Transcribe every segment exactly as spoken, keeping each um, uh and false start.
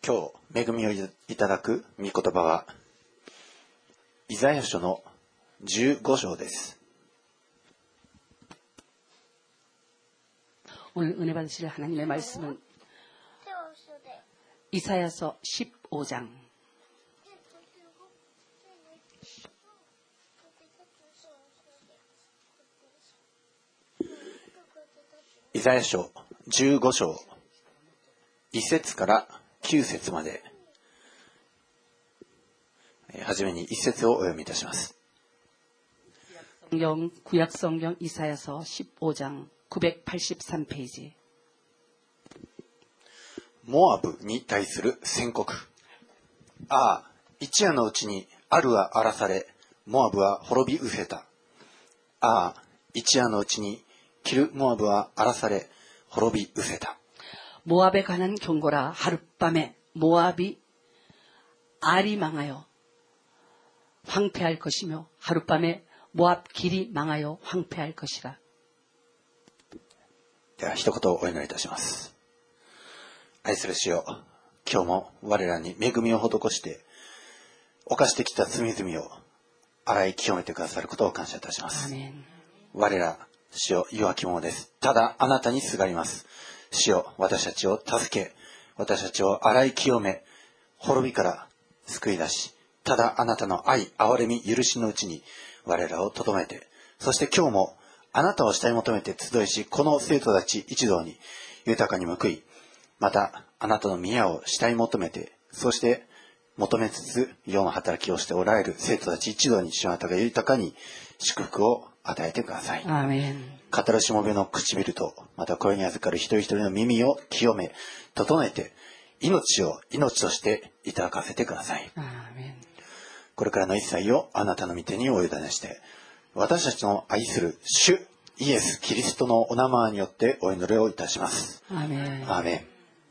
今日恵みをいただく御言葉はイザヤ書のじゅうご章です。 오늘 은혜 받으실 하나님의 말씀은 이사야서 십오 장 イザヤ書じゅうご章いち節からきゅう節まで、はじめにいち節をお読みいたします。 성경 구약성경 이사야서 십오 장 구백팔십삼 페이지. モアブに対する宣告。ああ、一夜のうちにアルは荒らされ、モアブは滅び失せた。ああ、一夜のうちにキルモアブは荒らされ、滅び失せた。 모압에 관한 경고라. 하룻밤에 모압이 알이 망하여 황폐할 것이며 하룻밤에 모압 길이 망하여 황폐할 것이라. では一言お祈りいたします。愛する主よ、今日も我らに恵みを施して犯してきた罪々を洗い清めてくださることを感謝いたします。 アーメン。 我ら主よ、弱き者です。ただあなたにすがります。主よ、私たちを助け、私たちを洗い清め、滅びから救い出し、ただあなたの愛、憐れみ、許しのうちに我らをとどめて、そして今日もあなたを慕い求めて集いし、この生徒たち一同に豊かに報い、またあなたの宮を慕い求めて、そして求めつつ世の働きをしておられる生徒たち一同に主あなたが豊かに祝福を与えてください。 アーメン。 語るしもべの唇と、また声に預かる一人一人の耳を清め、整えて、命を命としていただかせてください。 アーメン。 これからの一切をあなたの御手にお委ねして、私たちの愛する主イエス・キリストのお名前によってお祈りをいたします。 アーメン。 アーメン。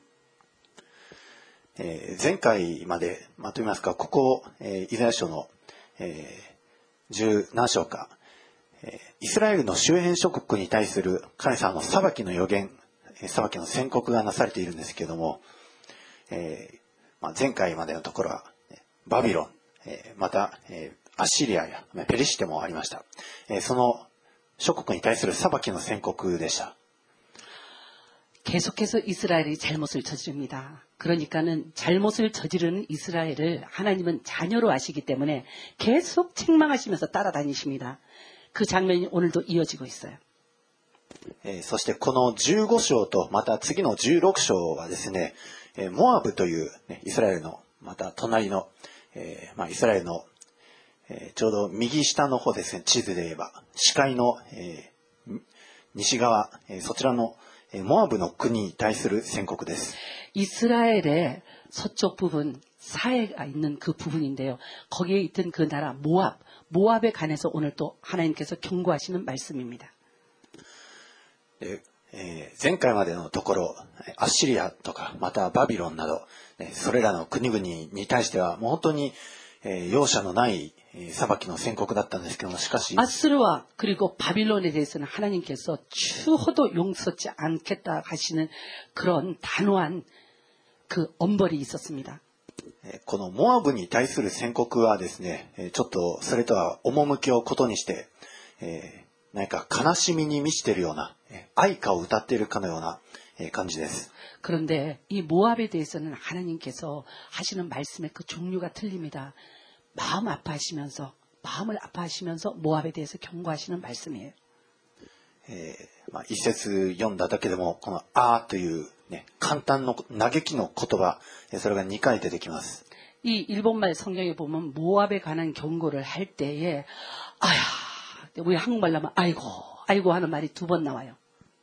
えー、前回まで、まあ、と言いますか、ここ、えー、イザヤ書の、えー、十何章か、イスラエルの周辺諸国に対する神様の裁きの予言、裁きの宣告がなされているんですけれども、えーまあ、前回までのところはバビロン、えー、また、えー、アッシリアやペリシテもありました。えー、その諸国に対する裁きの宣告でした。 계속해서 이스라엘이 잘못을 저지릅니다. 그러니까는 잘못을 저지르는 이스라엘을 하나님은 자녀로 아시기 때문에 계속 책망하시면서 따라다니십니다. 그 장면이 오늘도 이어지고 있어요. えー、そしてこのじゅうご章とまた次のじゅうろく章はですね、えー、モアブという、ね、イスラエルのまた隣の、えーまあ、イスラエルの、えー、ちょうど右下の方ですね、地図で言えば視界の、えー、西側、えー、そちらの、えー、モアブの国に対する宣告です。 이스라엘의 서쪽 부분 사해가 있는 그 부분인데요. 거기에 있던 그 나라 모압, 모압에 관해서 오늘 또 하나님께서 경고하시는 말씀입니다. でえー、前回までのところアッシリアとかまたバビロンなど、ね、それらの国々に対してはもう本当に、えー、容赦のない、えー、裁きの宣告だったんですけども、しかし 아스르와 그리고 바빌론에 대해서는 하나님께서 추호도 용서치 않겠다 하시는 그런 단호한 그 엄벌이 있었습니다. このモアブに対する宣告はですね、ちょっとそれとは趣をことにして、えー何か悲しみに満ちているような愛歌を歌っているかのような感じです。 그런데 이 모압에 대해서는 하나님께서 하시는 말씀의 그 종류가 틀립니다. 마음 아파하시면서 마음을 아파하시면서 모압에 대해서 경고하시는 말씀이에요. えーまあ、一節読んだだけでもこのあーという、ね、簡単の嘆きの言葉、それがにかい出てきます。 이 일본말 성경에 보면 모압에 관한 경고를 할 때에 아야 우리 한국말로 하면 아이고 아이고 하는 말이 두 번 나와요.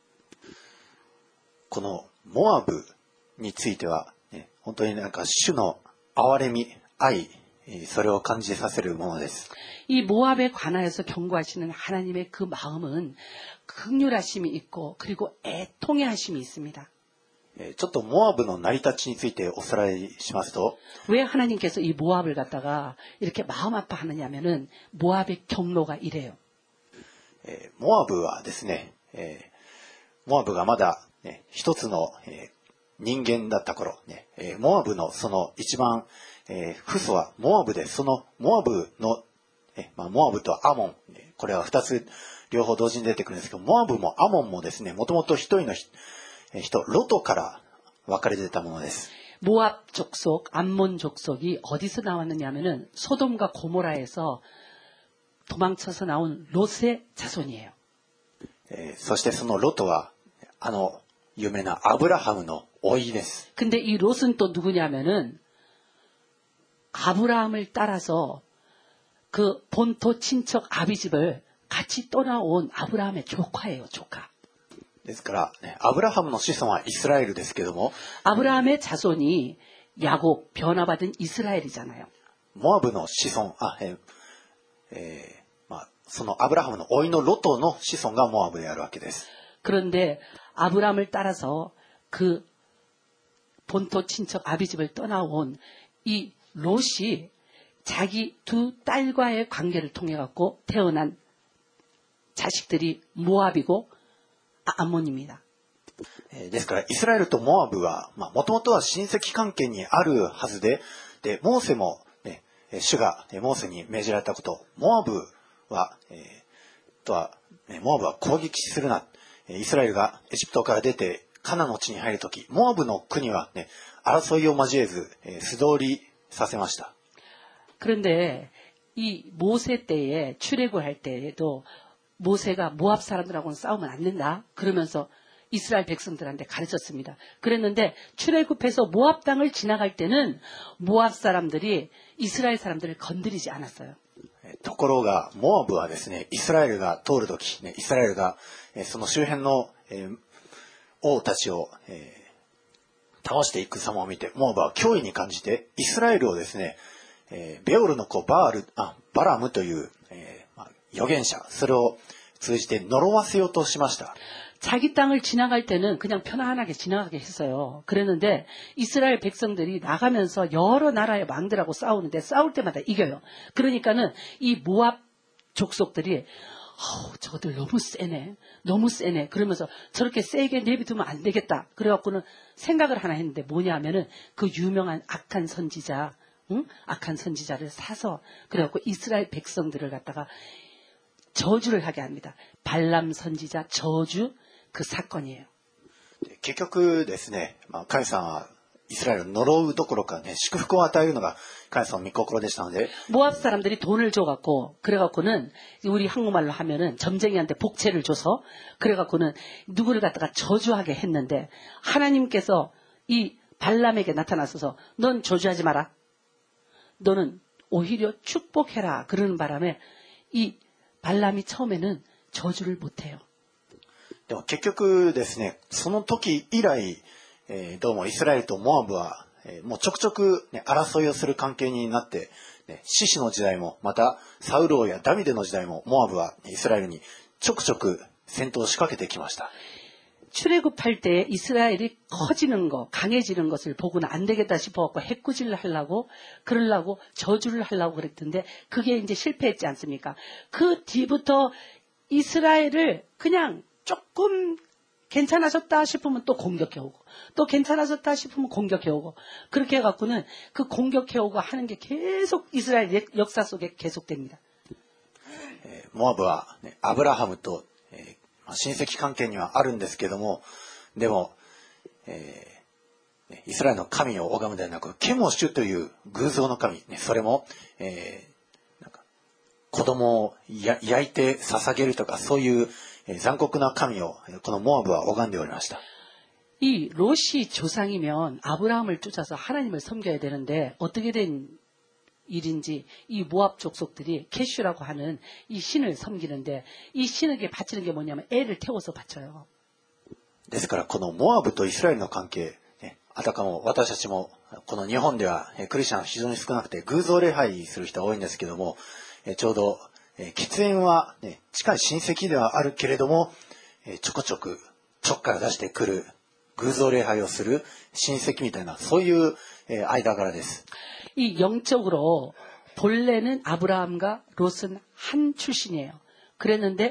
このモアブについては、ね、本当になんか主の憐れみ、愛、それを感じさせるものです。 이 모압에 관하여서 경고하시는 하나님의 그 마음은 긍휼하심이 있고 그리고 애통의 하심이 있습니다. ちょっとモアブの成り立ちについておさらいしますと、 왜 하나님께서 이 모압을 갖다가 이렇게 마음 아파하느냐면은 모압의 경로가 이래요. モアブはですね、モアブがまだ、ね、一つの人間だった頃、ね、えーモアブのその一番、えー父祖はモアブで、そのモアブの、えまあ、モアブとアモン、これは二つ両方同時に出てくるんですけど、モアブもアモンもですね、もともと一人の人、ロトから分かれてたものです。 모압 족속, 암몬 족속이 어디서 나왔느냐면은 소돔과 고모라에서 도망쳐서 나온 롯의 자손이에요. えーそしてそのロトはあの有名なアブラハムの甥いです。 근데 이 롯은 또 누구냐면은 아브라함을 따라서 그 본토 친척 아비집을 같이 떠나온 아브라함의 조카예요, 조카. ですから、ね、アブラハムの子孫はイスラエルですけども、 아브라함의 자손이 야곱, 변화받은 이스라엘이잖아요. モアブの子孫、あ、えーえーまあ、そのアブラハムの甥のロトの子孫がモアブであるわけです。 그런데 아브라함을 따라서 그 본토 친척 아비집을 떠나온 이 롯이 자기 두 딸과의 관계를 통해 갖고 태어난 자식들이 모압이고 암몬입니다. えーですからイスラエルとモアブはもともとは親戚関係にあるはずで、でモーセも、ね、主がモーセに命じられたこと、モアブは、えー、とは、ね、モアブは攻撃するな。イスラエルがエジプトから出てカナンの地に入るとき、モアブの国は、ね、争いを交えず、えー、素通りさせました。 그런데 이 모세 때에 출애굽할 때에도 모세가 모압 사람들하고는 싸우면 안 된다. 그러면서 이스라엘 백성들한테 가르쳤습니다. 그랬는데 출애굽해서 모압 땅을 지나갈 때는 모압 사람들이 이스라엘 사람들을 건드리지 않았어요. ところがモアブはですね、イスラエルが通るとき、ね、イスラエルが、えー、その周辺の、えー、王たちを、えー、倒していく様を見て、モアブは脅威に感じて、イスラエルをですね、えー、ベオルの子バール、あ、バラムという、えーまあ、預言者、それを通じて呪わせようとしました。 자기 땅을 지나갈 때는 그냥 편안하게 지나가게 했어요. 그랬는데 이스라엘 백성들이 나가면서 여러 나라의 왕들하고 싸우는데 싸울 때마다 이겨요. 그러니까는 이 모압 족속들이 어우, 저것들 너무 세네. 너무 세네. 그러면서 저렇게 세게 내비두면 안 되겠다. 그래갖고는 생각을 하나 했는데 뭐냐 하면은 그 유명한 악한 선지자, 응? 악한 선지자를 사서 그래갖고 이스라엘 백성들을 갖다가 저주를 하게 합니다. 발람 선지자 저주 그 사건이에요. 結局ですね、まあ、神様はイスラエルを呪うどころかね、祝福を与えるのが神様の御心でしたので、 모압 사람들이 돈을 줘갖고 그래갖고는 우리 한국말로 하면은 점쟁이한테 복채를 줘서 그래갖고는 누구를 갖다가 저주하게 했는데 하나님께서 이 발람에게 나타나서서 넌 저주하지 마라. 너는 오히려 축복해라. 그러는 바람에 이 발람이 처음에는 저주를 못해요. でも結局ですね、その時以来、えー、どうもイスラエルとモアブは、えー、もうちょくちょく、ね、争いをする関係になって、ね、シシの時代もまたサウル王やダビデの時代もモアブはイスラエルにちょくちょく戦闘を仕掛けてきました。 출애굽할 때 이스라엘이 커지는 거, 강해지는 것을 보고는 안 되겠다 싶어갖고 해꾸질을 하려고 그러려고 저주를 하려고 그랬던데 그게 이제 실패했지 않습니까? 그 뒤부터 이스라엘을 그냥 조금 괜찮아졌다 싶으면 또 공격해오고 또 괜찮아졌다 싶으면 공격해오고 그렇게 해갖고는 그 공격해오고 하는 게 계속 이스라엘 역사 속에 계속됩니다. モアブは、ね、アブラハムと、えー、親戚関係にはあるんですけども、でも、えー、イスラエルの神を拝むではなくケモシュという偶像の神、ね、それも、えー、なんか子供をや焼いて捧げるとかそういう残酷な神をこのモアブは拝んでおりました。 이 롯이 조상이면 아브라함을 쫓아서 하나님을 섬겨야 되는데 어떻게 된 일인지 이 모압 족속들이 캐슈라고 하는 이 신을 섬기는데 이 신에게 바치는 게 뭐냐면 애를 태워서 바쳐요. ですからこのモアブとイスラエルの関係、あたかも私たちもこの日本ではクリスチャン非常に少なくて偶像礼拝する人が多いんですけども、ちょうど血縁は、ね、近い親戚ではあるけれども、ちょこちょくちょっから出してくる偶像礼拝をする親戚みたいなそういう間柄です。 이 영적으로 본래는 아브라함과 롯은 한 출신이에요. 그랬는데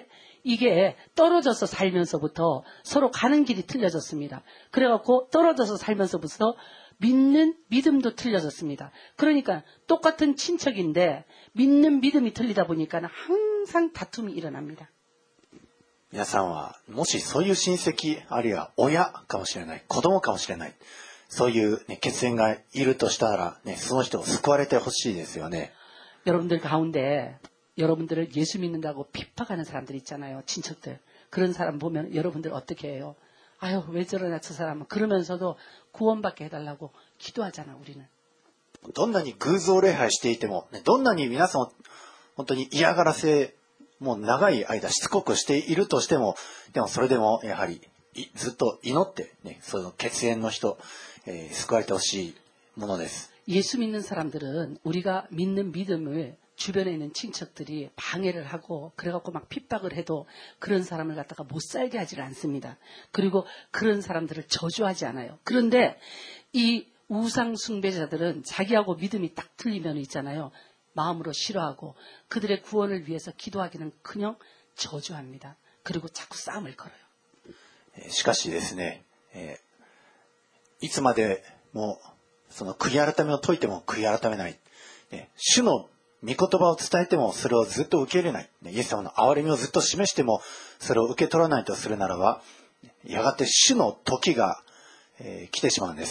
이게 떨어져서 살면서부터 서로 가는 길이 틀려졌습니다. 그래갖고 떨어져서 살면서부터 믿는 믿음도 틀려졌습니다. 그러니까 똑같은 친척인데 믿는 믿음이 틀리다 보니까 항상 다툼이 일어납니다. 皆さんは、もしそういう親戚、あるいは親かもしれない、子供かもしれない、そういう、ね、血縁がいるとしたら、ね、その人を救われてほしいですよね。 여러분들 가운데 여러분들을 예수 믿는다고 핍박하는 사람들 있잖아요. 친척들. 그런 사람 보면 여러분들 어떻게 해요? 아유, 왜 저러나 저 사람은. 그러면서도 구원받게 해달라고 기도하잖아, 우리는. どんなに偶像礼拝していても、ね、どんなに皆さんを本当に嫌がらせ、もう長い間しつこくしているとしても、でもそれでもやはりずっと祈って、ね、その血縁の人、えー、救われてほしいものです。 예수 믿는 사람들은 우리가 믿는 믿음을 주변에 있는 친척들이 방해를 하고 그래갖고 막 핍박을 해도 그런 사람을 갖다가 못 살게 하질 않습니다. 그리고 그런 사람들을 저주하지 않아요. 그런데 이 우상 숭배자들은 자기하고 믿음이 딱 틀리면 있잖아요. 마음으로 싫어하고 그들의 구원을 위해서 기도하기는커녕 저주합니다. 그리고 자꾸 싸움을 걸어요. しかしですね、えー、いつまでもその悔い改めを説いても悔い改めない、ね、主の御言葉を伝えてもそれをずっと受け入れない、ね、イエス様の憐れみをずっと示してもそれを受け取らないとするならば、やがて主の時が、えー、来てしまうんです。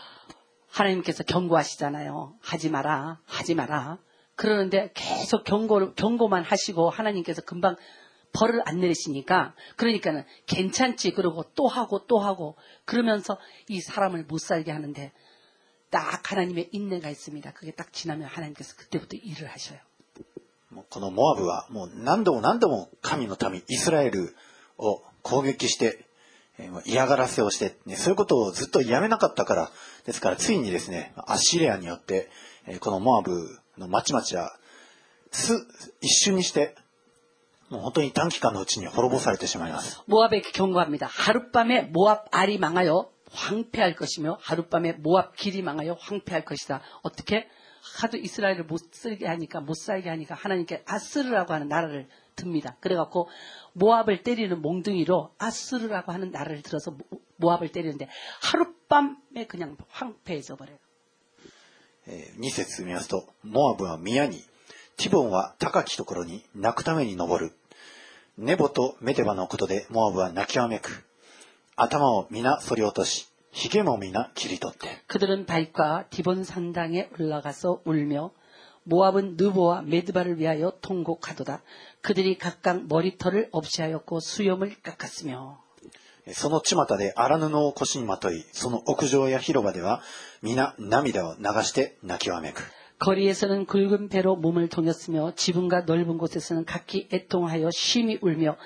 하나님께서 경고하시잖아요. 하지 마라, 하지 마라. 그러는데 계속 경고, 경고만 하시고 하나님께서 금방 벌을 안 내리시니까 그러니까는 괜찮지 그러고 또 하고 또 하고 그러면서 이 사람을 못 살게 하는데 딱 하나님의 인내가 있습니다. 그게 딱 지나면 하나님께서 그때부터 일을 하셔요. このモアブはもう何度も何度も神の民イスラエルを攻撃して嫌がらせをして、ね、そういうことをずっとやめなかったからですからついにですねアッシリアによってこのモアブの町々は一瞬にしてもう本当に短期間のうちに滅ぼされてしまいます。 모압에게 경고합니다. 하룻밤에 모압 알이 망하여 황폐할 것이며 하룻밤에 모압 길이 망하여 황폐할 것이다. 어떻게? 하도 이스라엘을 못 쓰게 하니까 못 살게 하니까 하나님께 아스르라고 하는 나라를 듭니다. 그래갖고 모압을 때리는 몽둥이로 아스르라고 하는 나라를 들어서 모압을 때리는데 하룻밤에 그냥 황폐해져 버려요. に節見ますと、モアブは宮に、ティボンは高きところに泣くために登る。ネボとメデバのことでモアブは泣きわめく。頭を皆剃り落とし、ひげも皆切り取って。 그들은 다윗과 디본 산당에 올라가서 울며 모압은 느보와 메드바를 위하여 통곡하도다. 그들이 각각 머리털을 없이 하였고 수염을 깎았으며. その巷で荒布を腰にまとい、その屋上や広場では皆涙を流して泣きわめく。 거리에서는 굵은 배로 몸을 동였으며 지붕과 넓은 곳에서는 각기 애통하여 심히 울며.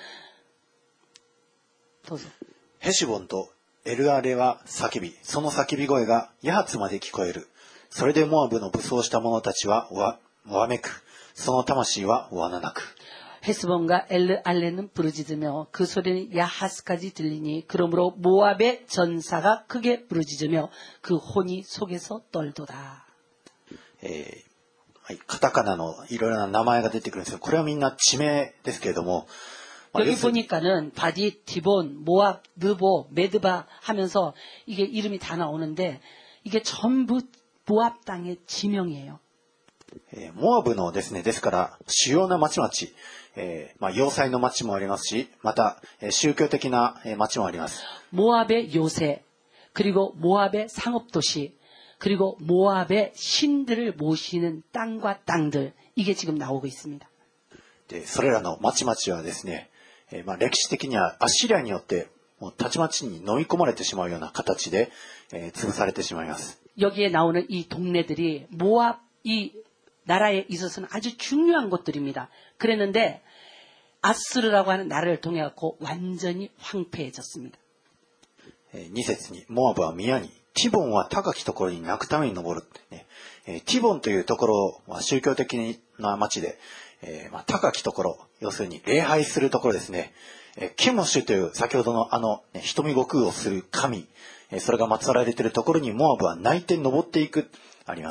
どうぞ。 ヘシボンとエルアレは叫び、その叫び声がヤハツまで聞こえる。それでモアブの武装した者たちはわわめく。その魂はわななく。 헤스본과 엘르알레는 부르짖으며 그 소리는 야하스까지 들리니 그러므로 모압의 전사가 크게 부르짖으며 그 혼이 속에서 떨도다. えーはい、カタカナのいろいろな名前が出てくるんですけど、これはみんな地名ですけれども、 여기 보니까는 바디, 디본, 모압, 느보, 메드바 하면서 이게 이름이 다 나오는데 이게 전부 모압 땅의 지명이에요. えー、モアブのですね、ですから主要な町々、えーまあ、要塞の町もありますし、また、えー、宗教的な、えー、町もあります。 모압의 요새, 그리고 모압의 상업도시, 그리고 모압의 신들을 모시는 땅과 땅들, 이게 지금 나오고 있습니다. で、それらの町々はですね、えーまあ、歴史的にはアッシリアによってもうたちまちに飲み込まれてしまうような形で、えー、潰されてしまいます。 여기에 나오는 이 동네들이 모압 이 나라에 있어서는 아주 중요한 곳들입니다. 그랬는데 아스르라고 하는 나라를 통해 갖고 완전히 황폐해졌습니다. に節にモアブは宮に、ティボンは高きところに泣くために登るってね。ティボンというところは宗教的な町で、えーまあ、高きところ、要するに礼拝するところですね。ケモシュという先ほどのあの、ね、瞳悟空をする神、それが祀られているところにモアブは泣いて登っていく、あります。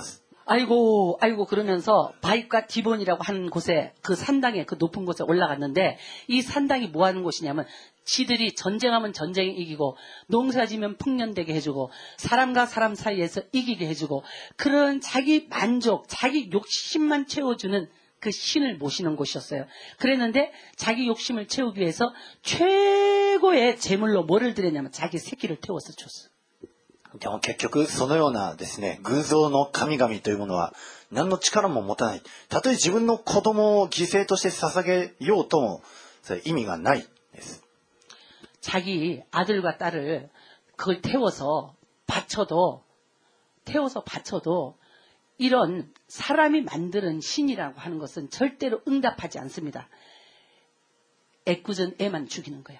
아이고, 아이고, 그러면서 바이과 디본이라고 하는 곳에, 그 산당에, 그 높은 곳에 올라갔는데, 이 산당이 뭐 하는 곳이냐면, 지들이 전쟁하면 전쟁에 이기고, 농사지면 풍년되게 해주고, 사람과 사람 사이에서 이기게 해주고, 그런 자기 만족, 자기 욕심만 채워주는 그 신을 모시는 곳이었어요. 그랬는데, 자기 욕심을 채우기 위해서 최고의 제물로 뭐를 드렸냐면, 자기 새끼를 태워서 줬어요. でも結局そのようなですね、偶像の神々というものは何の力も持たない。たとえ自分の子供を犠牲として捧げようとも、それ意味がないです。 자기 아들과 딸을 그걸 태워서 바쳐도, 태워서 바쳐도 이런 사람이 만드는 신이라고 하는 것은 절대로 응답하지 않습니다. 애꿎은 애만 죽이는 거야.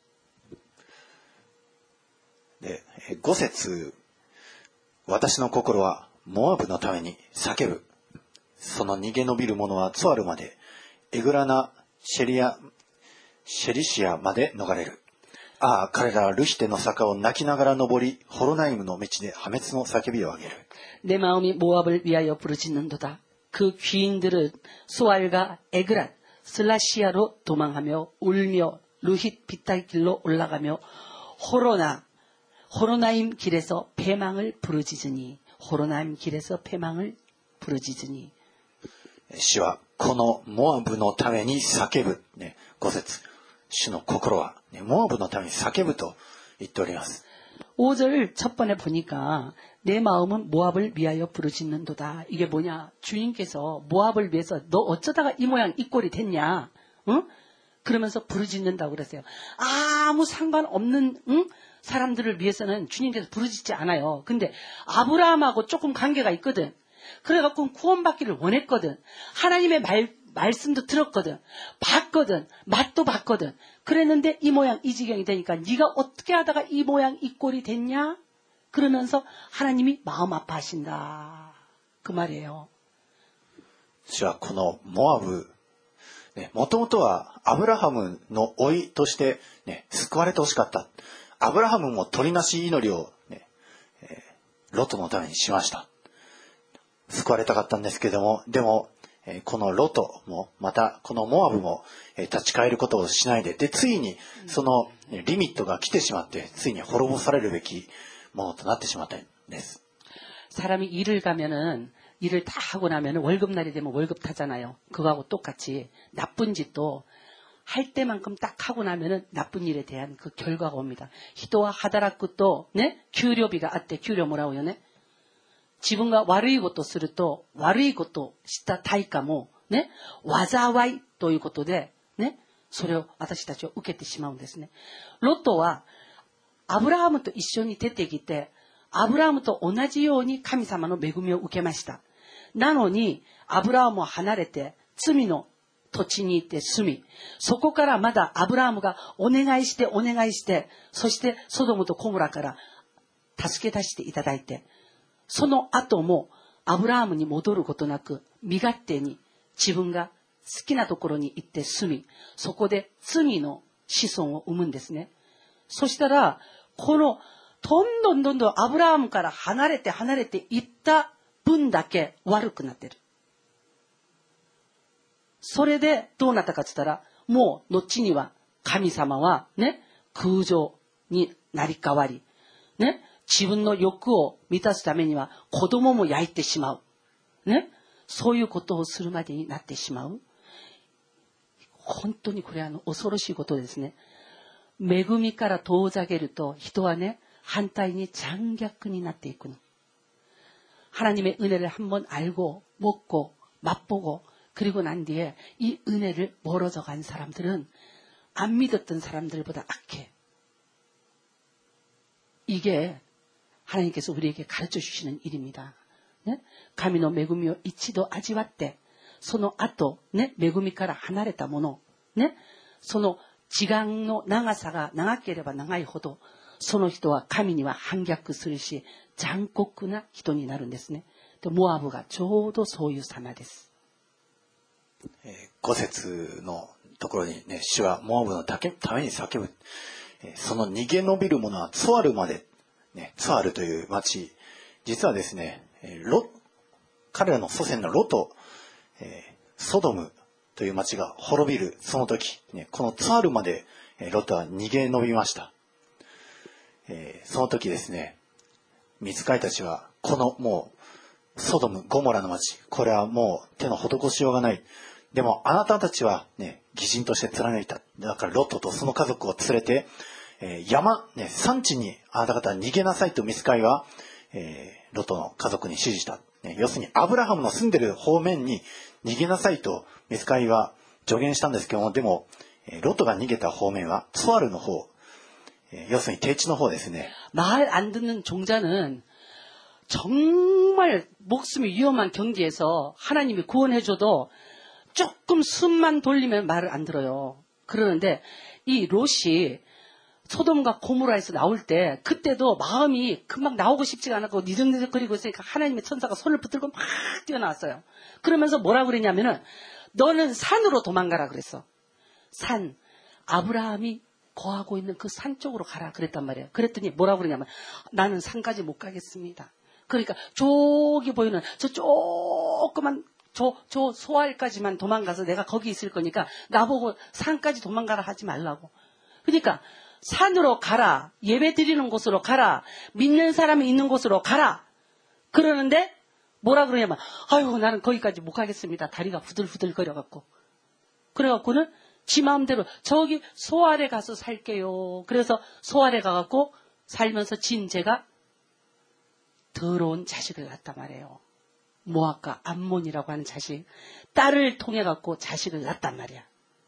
で、ご節、私の心はモアブのために叫ぶ。その逃げ延びる者はツアルまで、エグラナ、シェリア、シェリシアまで逃れる。ああ、彼らはルヒテの坂を泣きながら登り、ホロナイムの道で破滅の叫びを上げる。 내 마음이 모압을 위하여 부르짖는도다. 그 귀인들은 소알과 에그랏, 슬라시아로 도망하며 울며 루힛 빛의 길로 올라가며 호로나, 호로나임 길에서 패망을 부르짖으니, 호로나임 길에서 패망을 부르짖으니. 主はこのモアブのために叫ぶ。ね、ご節。主の心は、ね、モアブのために叫ぶと言っております。 오 절 첫 번에 보니까 내 마음은 모압을 위하여 부르짖는도다. 이게 뭐냐? 주님께서 모압을 위해서 너 어쩌다가 이 모양 이 꼴이 됐냐? 응? 그러면서 부르짖는다고 그랬어요. 아무 상관없는 응? 사람들을 위해서는 주님께서 부르짖지 않아요. 근데 아브라함하고 조금 관계가 있거든. 그래갖고 구원받기를 원했거든. 하나님의 말, 말씀도 들었거든. 봤거든. 맛도 봤거든. 그랬는데 이 모양 이 지경이 되니까 네가 어떻게 하다가 이 모양 이 꼴이 됐냐? 그러면서 하나님이 마음 아파하신다. 그 말이에요. 主はこのモアブ、ね、もともとはアブラハムの甥いとして、ね、救われてほしかった。アブラハムも取りなし祈りを、ねえー、ロトのためにしました。救われたかったんですけども、でも、えー、このロトもまたこのモアブも、えー、立ち返ることをしないで、でついにそのリミットが来てしまって、ついに滅ぼされるべきものとなってしまったんです。 사람이 일을 가면은 일을 다 하고 나면은 월급날이 되면 월급 타잖아요. 그거하고 똑같이 나쁜 짓도 할 때만큼 딱 하고 나면은 나쁜 일에 대한 그 결과가 옵니다. 히도와 하다라쿠 또 네?給料日があって給料もらうよね. 自分が悪いことをすると悪いことをした対価もね、災いということでね、それを私たちは受けてしまうんですね。ロトはアブラハムと一緒に出てきて、アブラハムと同じように神様の恵みを受けました。なのにアブラハムを離れて罪の土地に行って住み、そこからまだアブラハムがお願いしてお願いして、そしてソドムとコモラから助け出していただいて、その後もアブラハムに戻ることなく身勝手に自分が好きなところに行って住み、そこで罪の子孫を生むんですね。そしたらこのどんどんどんどんアブラハムから離れて離れていった分だけ悪くなってる。それでどうなったかって言ったら、もう後には神様はね、空情になり変わり、ね、自分の欲を満たすためには子供も焼いてしまう。ね、そういうことをするまでになってしまう。本当にこれはあの恐ろしいことですね。恵みから遠ざけると人はね、反対に장逆になっていくの。 하나님의 은혜를 한번 알고 먹고 맛보고 그리고 난 뒤에 이 은혜를 멀어져 간 사람들은 안 믿었던 사람들보다 악해. 이게 하나님께서 우리에게 가르쳐 주시는 일입니다. 네? 神の恵みを一度味わって、その後、ね、恵みから離れたもの、ね、その時間の長さが長ければ長いほど、その人は神には反逆するし、残酷な人になるんですね。で、モアブがちょうどそういう様です。 ご節のところにね、主はモアブのために叫ぶ。その逃げ延びる者はツォアルまで、ね、ツォアルという町、実はですね、ロ彼らの祖先のロト、えー、ソドムという町が滅びるその時、ね、このツァールまで、えー、ロトは逃げ延びました。えー、その時ですね、御使いたちはこのもうソドムゴモラの町、これはもう手の施しようがない。でもあなたたちはね、義人として貫いた。だからロトとその家族を連れて、えー、山、ね、山地にあなた方は逃げなさいと御使いは、えー、ロトの家族に指示した。ね、要するにアブラハムの住んでる方面に逃げなさいと御使いは助言したんですけども、でも、えー、ロトが逃げた方面はツワルの方、えー、要するに低地の方ですね。 말 안 듣는 종자는 정말 목숨이 위험한 경기에서 하나님이 구원해줘도 조금 숨만 돌리면 말을 안 들어요. 그러는데 이 롯이 소돔과 고모라에서 나올 때 그때도 마음이 금방 나오고 싶지가 않았고 니적니적거리고 있으니까 하나님의 천사가 손을 붙들고 막 뛰어나왔어요. 그러면서 뭐라고 그랬냐면은 너는 산으로 도망가라 그랬어. 산. 아브라함이 거하고 있는 그 산 쪽으로 가라 그랬단 말이에요. 그랬더니 뭐라고 그러냐면 나는 산까지 못 가겠습니다. 그러니까 저기 보이는 저 조그만 저, 저 소알까지만 도망가서 내가 거기 있을 거니까 나보고 산까지 도망가라 하지 말라고. 그러니까 산으로 가라. 예배 드리는 곳으로 가라. 믿는 사람이 있는 곳으로 가라. 그러는데 뭐라 그러냐면 아유 나는 거기까지 못 가겠습니다. 다리가 후들후들 거려갖고. 그래갖고는 지 마음대로 저기 소알에 가서 살게요. 그래서 소알에 가갖고 살면서 진 죄가 더러운 자식을 낳았단 말이에요. 모압과 암몬이라고 하는 자식. 딸을 통해 갖고 자식을 낳았단 말이야.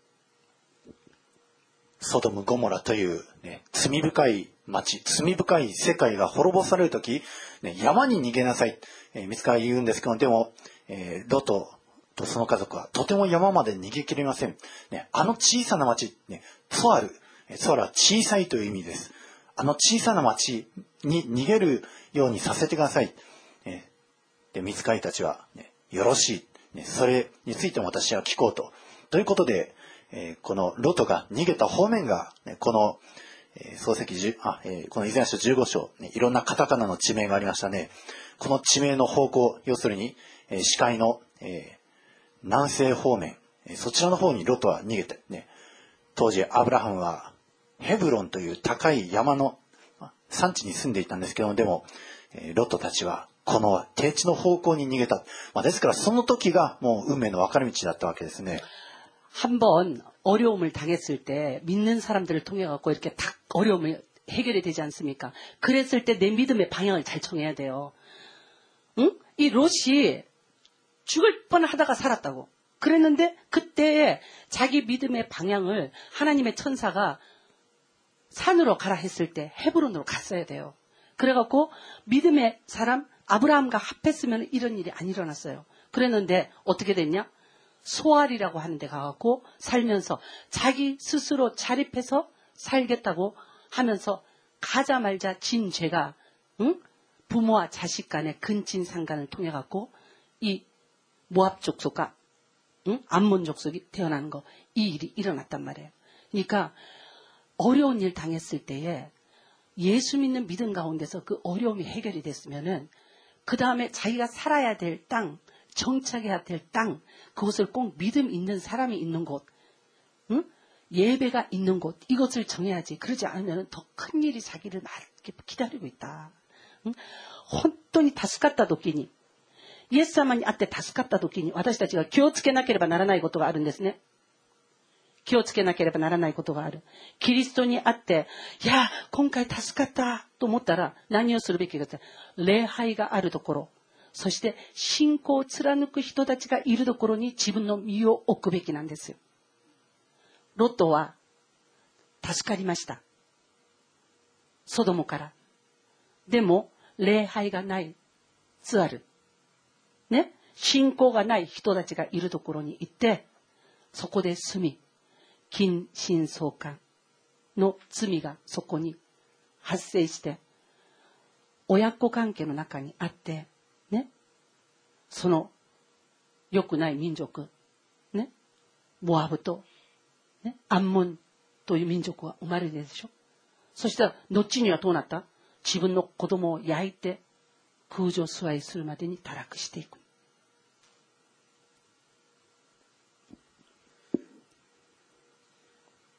ソドムゴモラという、ね、罪深い町、罪深い世界が滅ぼされるとき、ね、山に逃げなさい、えー、見つか言うんですけど、でも、えー、ロトとその家族はとても山まで逃げきれません。ね、あの小さな町、ね、ツワル、ツワルは小さいという意味です。あの小さな町に逃げるようにさせてください。ね、で、見つかりたちは、ね、よろしい、ね。それについても私は聞こうと。ということで、えー、このロトが逃げた方面が、ね、この、えー、創世記じゅう、あ、えー、このイザヤ書じゅうご章、ね、いろんなカタカナの地名がありましたね。この地名の方向、要するに、えー、視界の、えー、南西方面、えー、そちらの方にロトは逃げて、ね、当時アブラハムはヘブロンという高い山の山地に住んでいたんですけども、でも、えー、ロトたちはこの低地の方向に逃げた。まあ、ですからその時がもう運命の分かれ道だったわけですね。 한번 어려움을 당했을 때 믿는 사람들을 통해 갖고 이렇게 딱 어려움을 해결이 되지 않습니까? 그랬을 때 내 믿음의 방향을 잘 정해야 돼요. 응? 이 롯이 죽을 뻔하다가 살았다고. 그랬는데 그때 자기 믿음의 방향을 하나님의 천사가 산으로 가라 했을 때 헤브론으로 갔어야 돼요. 그래갖고 믿음의 사람 아브라함과 합했으면 이런 일이 안 일어났어요. 그랬는데 어떻게 됐냐? 소알이라고 하는 데 가갖고 살면서 자기 스스로 자립해서 살겠다고 하면서 가자말자 진 죄가, 응? 부모와 자식 간의 근친상간을 통해 갖고 이 모압 족속과, 응? 암몬 족속이 태어나는 거, 이 일이 일어났단 말이에요. 그러니까 어려운 일 당했을 때에 예수 믿는 믿음 가운데서 그 어려움이 해결이 됐으면은 그 다음에 자기가 살아야 될 땅, 정착해야 될 땅, 그것을 꼭 믿음 있는 사람이 있는 곳, 응? 예배가 있는 곳, 이것을 정해야지. 그러지 않으면 더 큰 일이 자기를 기다리고 있다. 응? 本当に助かった時に、イエス様に会って助かった時に、私たちが気をつけなければならないことがあるんですね。気をつけなければならないことがある。キリストに会って、いや、今回助かったと思ったら何をするべきかって、礼拝があるところ、そして信仰を貫く人たちがいるところに自分の身を置くべきなんですよ。ロトは助かりました。ソドムから。でも礼拝がないツアル、ね、信仰がない人たちがいるところに行って、そこで住み、近親相関の罪がそこに発生して、親子関係の中にあって、ね、その良くない民族、ね、モアブと、ね、アンモンという民族が生まれるでしょ。そしたら後にはどうなった？自分の子供を焼いて空上座りするまでに堕落していく。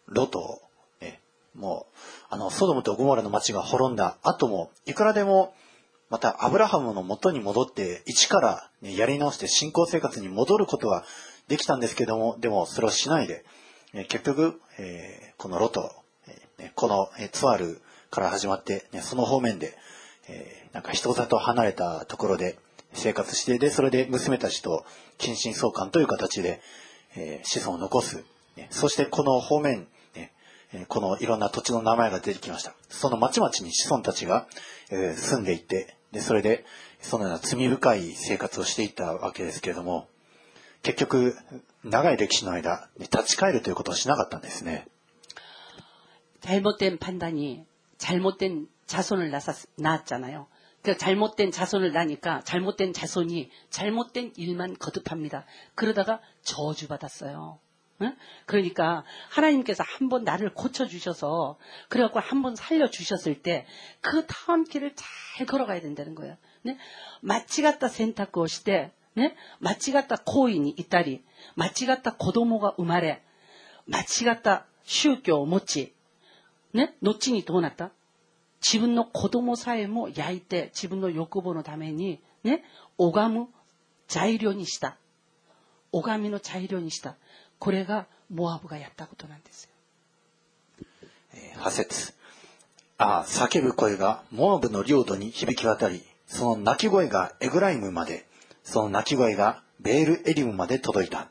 ロト、ね、もう、あの、ソドムとゴモラの町が滅んだ後も、いくらでも、またアブラハムの元に戻って、一から、ね、やり直して信仰生活に戻ることはできたんですけども、でもそれをしないで、え結局、えー、このロト、えーね、この、えー、ツアルから始まって、ね、その方面で、えー、なんか人里離れたところで生活して、で、それで娘たちと近親相関という形で、えー、子孫を残す。ね、そしてこの方面、ね、えー、このいろんな土地の名前が出てきました。その町々に子孫たちが、えー、住んでいって、で、それで、そのような罪深い生活をしていったわけですけれども、結局、長い歴史の間、立ち返るということをしなかったんですね。 잘못된 판단이 잘못된 자손을 낳았, 낳았잖아요. 그러니까 잘못된 자손을 낳으니까 잘못된 자손이 잘못된 일만 거듭합니다. 그러다가 저주받았어요. 응? 그러니까 하나님께서 한번 나를 고쳐주셔서 그래갖고 한번 살려주셨을 때 그 다음 길을 잘 걸어가야 된다는 거예요. 네? 마치갔다 센타크 오실 때 네? 마치갔다 코인이 있다리 마치갔다 고도모가 우마레 마치갔다 슈교 모치 네? 노친이 도났다 自分の子供さえも焼いて自分の欲望のためにね、拝む材料にした。拝みの材料にした。これがモアブがやったことなんですよ。 は節。ああ、叫ぶ声がモアブの領土に響き渡り、その鳴き声がエグライムまで、その鳴き声がベールエリムまで届いた。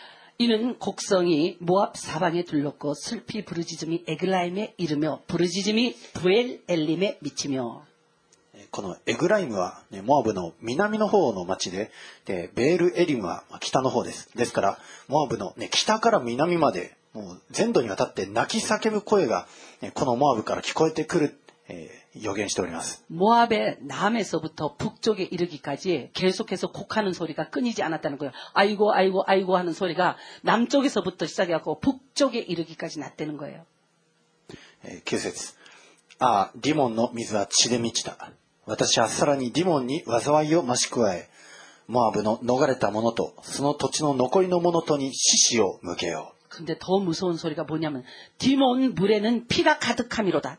이는 곡성이 모압 사방에 둘렀고 슬피 부르짖음이 에글라임에 이르며 부르짖음이 브엘 엘림에 미치며 このエグライムは、ね、モアブの南の方の町で、でベールエリムは北の方です。ですから、モアブの、ね、北から南まで、もう全土にわたって泣き叫ぶ声が、ね、このモアブから聞こえてくる、えー、予言しております。 모압의 남에서부터 북쪽에 이르기까지 계속해서 곡하는 소리가 끊이지 않았다는 거예요. 아이고 아이고 아이고 하는 소리가 남쪽에서부터 시작해갖고 북쪽에 이르기까지 났다는 거예요. きゅう節。ああ、ディモンの水は血で満ちた。私はさらにディモンに災いを増し加え、モアブの逃れた者とその土地の残りの者とに獅子を向けよう。 근데 더 무서운 소리가 뭐냐면 디몬 물에는 피가 가득함이로다.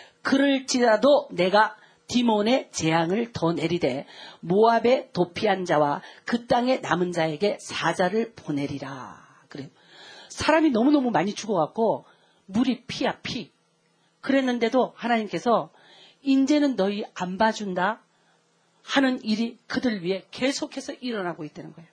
그럴지라도 내가 디몬의 재앙을 더 내리되 모압의 도피한 자와 그 땅에 남은 자에게 사자를 보내리라. 그래요. 사람이 너무너무 많이 죽어갖고 물이 피야 피. 그랬는데도 하나님께서 이제는 너희 안 봐준다 하는 일이 그들 위해 계속해서 일어나고 있다는 거예요.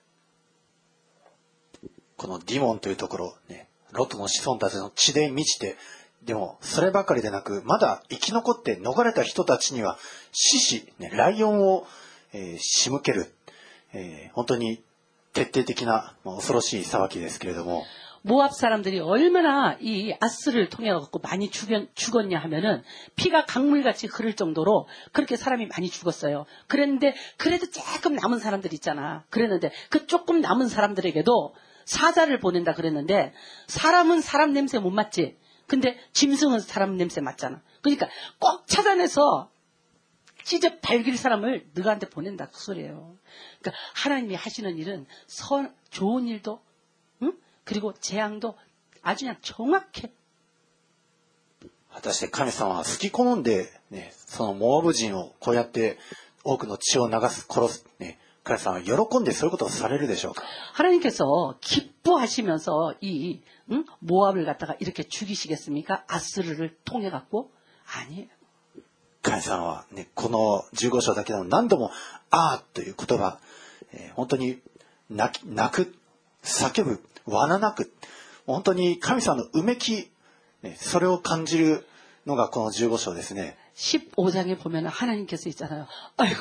このディモンというところ、ね、ロトの子孫たちの血で満ちて、でもそればかりでなく、まだ生き残って逃れた人たちには獅子、ね、ライオンを、えー、仕向ける、えー、本当に徹底的な、まあ、恐ろしい裁きですけれども、 모압 사람들이 얼마나 이 아스를 통해 갖고 많이 죽였, 죽었냐 하면은 피가 강물같이 흐를 정도로 그렇게 사람이 많이 죽었어요. 그랬는데 그래도 조금 남은 사람들 있잖아. 그랬는데 그 조금 남은 사람들에게도 사자를 보낸다 그랬는데 사람은 사람 냄새 못 맡지. 근데 짐승은 사람 냄새 맡잖아. 그러니까 꼭 찾아내서 찢어 발길 사람을 너한테 보낸다 그 소리예요. 그러니까 하나님이 하시는 일은 선, 좋은 일도 응? 그리고 재앙도 아주 그냥 정확해. 果たして神様は好き好んで、ね、そのモアブ人をこうやって多くの血を流す、殺す、ね、神様は喜んでそういうことをされるでしょうか。 하나님께서 기뻐하시면서 이 응? 모압을 갖다가 이렇게 죽이시겠습니까? 아스르를 통해 갖고 아니에요. 神様は、ね、このじゅうご章だけでも何度も「ああ」という言葉、えー、本当に泣き泣く叫ぶわな泣く本当に神様のうめき、ね、それを感じるのがこのじゅうご章ですね。 십오 장에 보면 하나님께서 있잖아요. 아이고,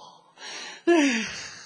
에이,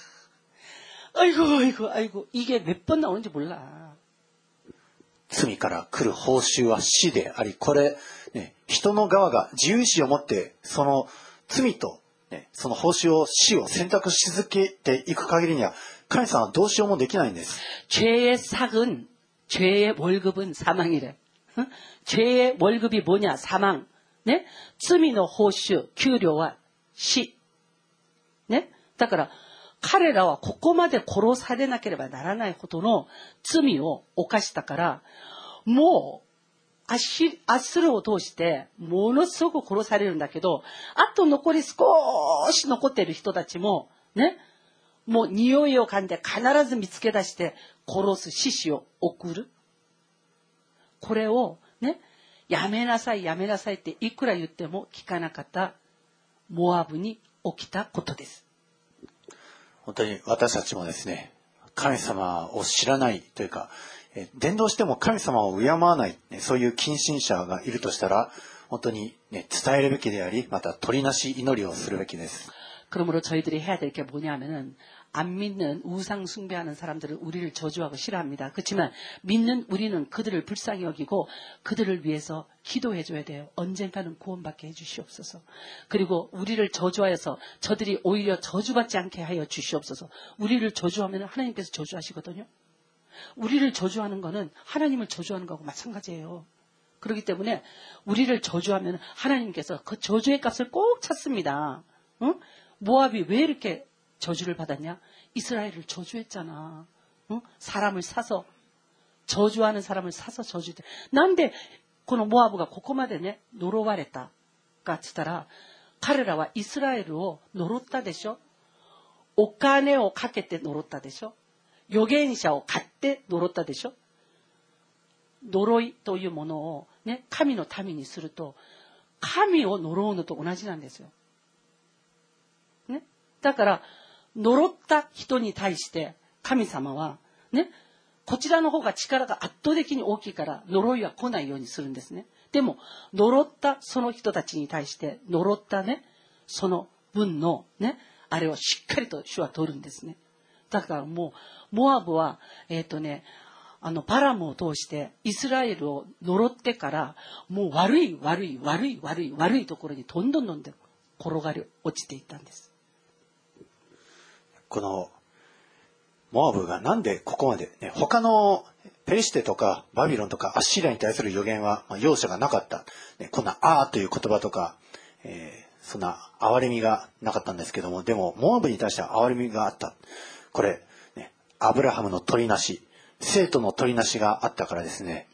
아이고, 아이고, 아이고. 이게 몇 번 나오는지 몰라. 罪から来る報酬は死であり、これ、ね、人の側が自由意志を持ってその罪と、ね、その報酬を死を選択し続けていく限りには神様はどうしようもできないんです。 죄의 삭은 죄의 월급은 사망이래. 응? 죄의 월급이 뭐냐? 사망. 네? 罪の報酬、給料は死。ね? だから彼らはここまで殺されなければならないほどの罪を犯したから、もうアシ、アスルを通してものすごく殺されるんだけど、あと残り少し残っている人たちもね、もう匂いを嗅んで必ず見つけ出して殺す獅子を送る。これをね、やめなさいやめなさいっていくら言っても聞かなかったモアブに起きたことです。 本当に私たちもですね、神様を知らないというか、伝道しても神様を敬わない、そういう近親者がいるとしたら、本当に、ね、伝えるべきであり、また取りなし祈りをするべきです。 그러므로 저희들이 해야 될 게 뭐냐면은 안 믿는 우상 숭배하는 사람들은 우리를 저주하고 싫어합니다. 그렇지만 믿는 우리는 그들을 불쌍히 여기고 그들을 위해서 기도해 줘야 돼요. 언젠가는 구원받게 해 주시옵소서. 그리고 우리를 저주하여서 저들이 오히려 저주받지 않게 하여 주시옵소서. 우리를 저주하면 하나님께서 저주하시거든요. 우리를 저주하는 거는 하나님을 저주하는 거하고 마찬가지예요. 그렇기 때문에 우리를 저주하면 하나님께서 그 저주의 값을 꼭 찾습니다. 응? 모압이 왜 이렇게 저주를 받았냐? 이스라엘을 저주했잖아. 응? 사람을 사서 저주하는 사람을 사서 저주했다. 난데 この 모압가 ここまでね呪われたかつったら彼らはイスラエルを呪ったでしょ。お金をかけて呪ったでしょ。預言者を買って呪ったでしょ。呪いというものをね神の民にすると神を呪うのと同じなんですよ。ね、だから呪った人に対して神様はね、こちらの方が力が圧倒的に大きいから呪いは来ないようにするんですね。でも呪ったその人たちに対して呪ったねその分のねあれをしっかりと主は取るんですね。だからもうモアブはえっとねあのバラムを通してイスラエルを呪ってからもう悪い悪い悪い悪い悪いところにどんどんどんどん転がり落ちていったんです。 このモアブがなんでここまで、ね、他のペリシテとかバビロンとかアッシリアに対する予言は、まあ、容赦がなかった、ね、こんなあーという言葉とか、えー、そんな憐れみがなかったんですけども、でもモアブに対しては憐れみがあった。これ、ね、アブラハムの取りなし、生徒の取りなしがあったからですね。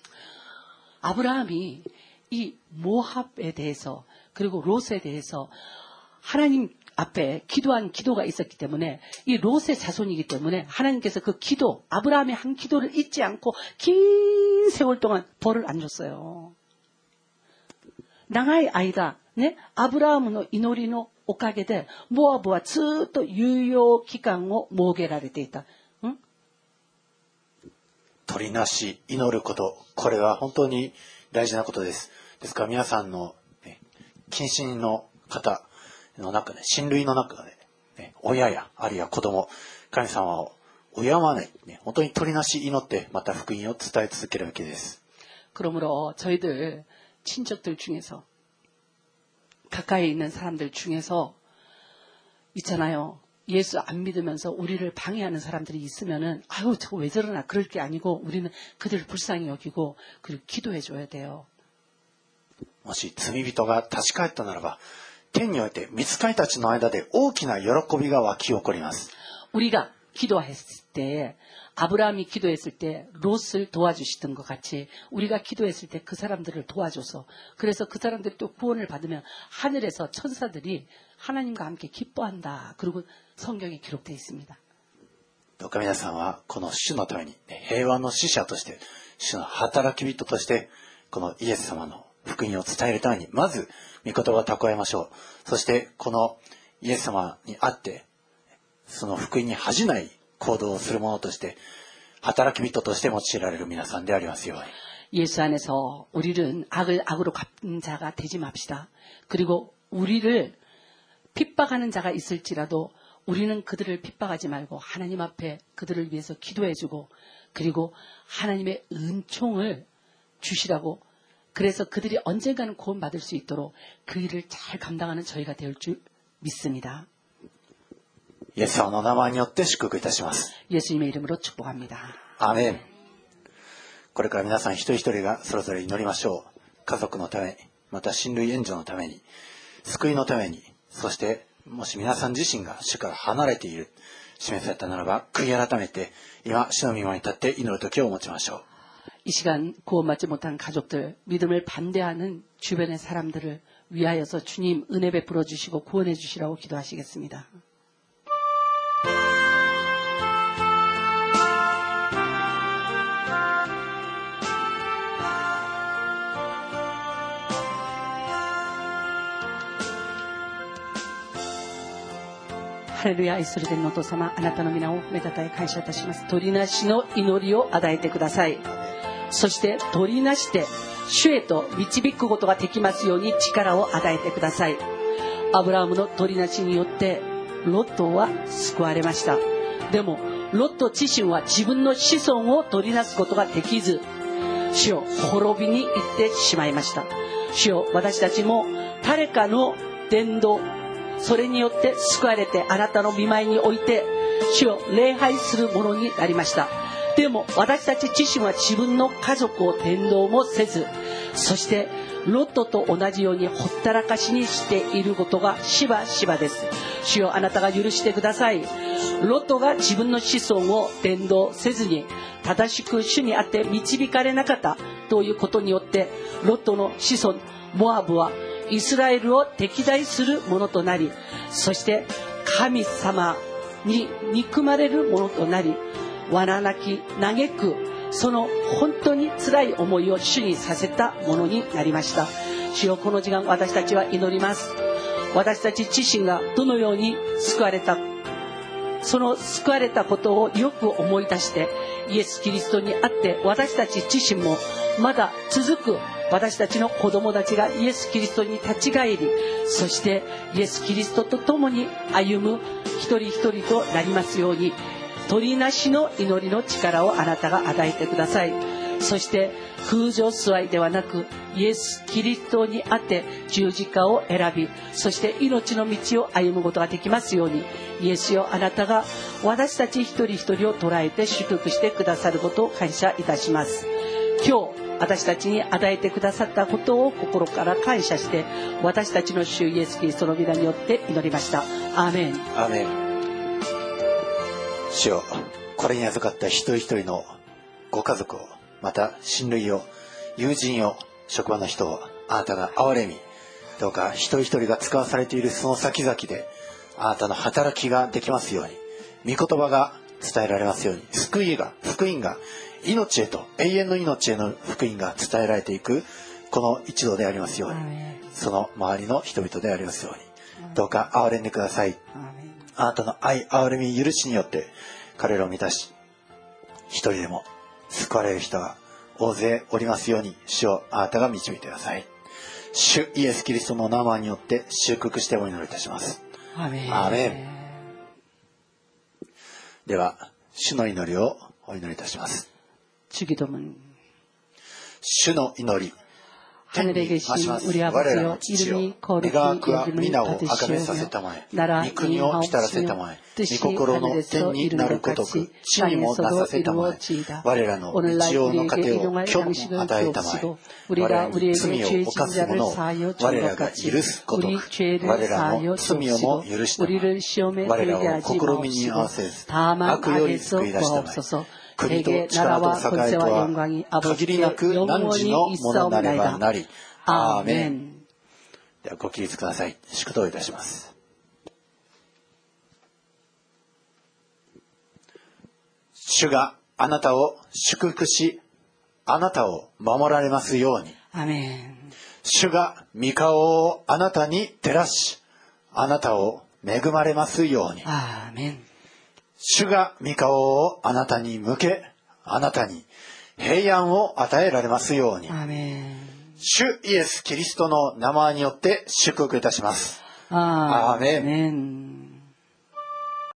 아브라함이 이 모압에 대해서 그리고 롯에 대해서 하나님 앞에 기도한 기도가 있었기 때문에 이 롯의 자손이기 때문에 하나님께서 그 기도, 아브라함의 한 기도를 잊지 않고 긴 세월 동안 벌을 안 줬어요. 長い間ね、アブラハムの祈りのおかげでモアブはずっと猶予期間を設けられていた。ん？ 取りなし、祈ること、これは本当に大事なことです。ですから皆さんの、ね、近親の方の中で、親類の中で、ね、親やあるいは子供、神様を敬わない、ね、本当に取りなし祈ってまた福音を伝え続けるわけです。 그러므로 저희들 친척들 중에서 가까이 있는 사람들 중에서 있잖아요. 예수 안 믿으면서 우리를 방해하는 사람들이 있으면은 아유 저거 왜 저러나 그럴 게 아니고 우리는 그들을 불쌍히 여기고 그리고 기도해 줘야 돼요. もし罪人が立ち返ったならば天において御使いたちの間で大きな喜びが湧き起こります。 우리가 기도했을 때 아브라함이 기도했을 때 롯을 도와주시던 것 같이 우리가 기도했을 때 그 사람들을 도와줘서 그래서 그 사람들이 또 구원을 받으면 하늘에서 천사들이 하나님과 함께 기뻐한다. 그리고 성경에 기록되어 있습니다. どうか皆さんはこの主のために平和の使者として主の働き人としてこのイエス様の福音を伝えるためにまず御言葉を蓄えましょう。そしてこのイエス様にあってその福音に恥じない行動をする者として働き人として用いられる皆さんでありますように。 예수 안에서 우리는 악을 악으로 갚는 자가 되지 맙시다. 그리고 우리를 핍박하는 자가 있을지라도 우리는 그들을 핍박하지 말고 하나님 앞에 그들을 위해서 기도해주고 그리고 하나님의 은총을 주시라고 그래서 그들이 언젠가는 구원받을 수 있도록 그 일을 잘 감당하는 저희가 될 줄 믿습니다. イエス様の名前によって祝福いたします。 예수님의 이름으로 축복합니다. アーメン。これから皆さん一人一人がそれぞれ祈りましょう。家族のために、また親類援助のために、救いのために、そしてもし皆さん自身が主から離れている、示されたならば悔い改めて今主の御前に立って祈る時を持ちましょう。 이 시간 구원받지 못한 가족들, 믿음을 반대하는 주변의 사람들을 위하여서 주님 은혜 베풀어 주시고 구원해 주시라고 기도하시겠습니다.ハレルヤ、愛する天のお父様、あなたの皆をめたたえ感謝いたします。取りなしの祈りを与えてください。そして取りなして主へと導くことができますように力を与えてください。アブラハムの取りなしによってロットは救われました。でもロット自身は自分の子孫を取りなすことができず、主よ滅びに行ってしまいました。主よ、私たちも誰かの伝道、それによって救われてあなたの御前において主を礼拝するものになりました。でも私たち自身は自分の家族を伝道もせず、そしてロットと同じようにほったらかしにしていることがしばしばです。主よ、あなたが許してください。ロットが自分の子孫を伝道せずに正しく主にあって導かれなかったということによって、ロットの子孫モアブはイスラエルを敵対するものとなり、そして神様に憎まれるものとなり、罠なき嘆くその本当に辛い思いを主にさせたものになりました。主よ、この時間私たちは祈ります。私たち自身がどのように救われた、その救われたことをよく思い出して、イエス・キリストにあって私たち自身もまだ続く私たちの子供たちがイエス・キリストに立ち返り、そしてイエス・キリストと共に歩む一人一人となりますように、取りなしの祈りの力をあなたが与えてください。そして空上座りではなくイエス・キリストにあって十字架を選び、そして命の道を歩むことができますように、イエスよ、あなたが私たち一人一人を捉えて祝福してくださることを感謝いたします。今日私たちに与えてくださったことを心から感謝して、私たちの主イエス・キリストの皆によって祈りました。アーメン。 アーメン。主よ、これに預かった一人一人のご家族を、また親類を、友人を、職場の人をあなたが憐れみ、どうか一人一人が使わされているその先々であなたの働きができますように、御言葉が伝えられますように、救いが、福音が命へと、永遠の命への福音が伝えられていくこの一度でありますように、その周りの人々でありますように、どうか憐れんでください。あなたの愛、憐れみ、許しによって彼らを満たし、一人でも救われる人が大勢おりますように、主をあなたが導いてください。主イエス・キリストの名前によって祝福してお祈りいたします。 アーメン。 アーメン。では主の祈りをお祈りいたします。 주기도문. 主の祈り。 하늘에 계신 우리 아버지여, 이름이 거룩히 여김을 받으시오며 나라 임하옵시며 뜻이 하늘에서 이룬 것 같이 땅에서도 이루어지이다. 오늘날 우리에게 일용할 양식을 주옵시고 우리가 우리에게 죄 지은 자를 사하여 준 것 같이 우리 죄를 사하여 주옵시고 우리를 시험에 들게 하지 마옵시고 다만 악에서 구하옵소서. 대개 나라와 권세와 영광이 아버지께 영원히 있사옵나이다. 아멘. ではご起立ください。祝祷いたします。主があなたを祝福し、あなたを守られますように。 アメン。 主が御顔をあなたに照らし、あなたを恵まれますように。 アメン。 主が御顔をあなたに向け、あなたに平安を与えられますように。 アメン。 主イエス・キリストの名前によって祝福いたします。 アーメン。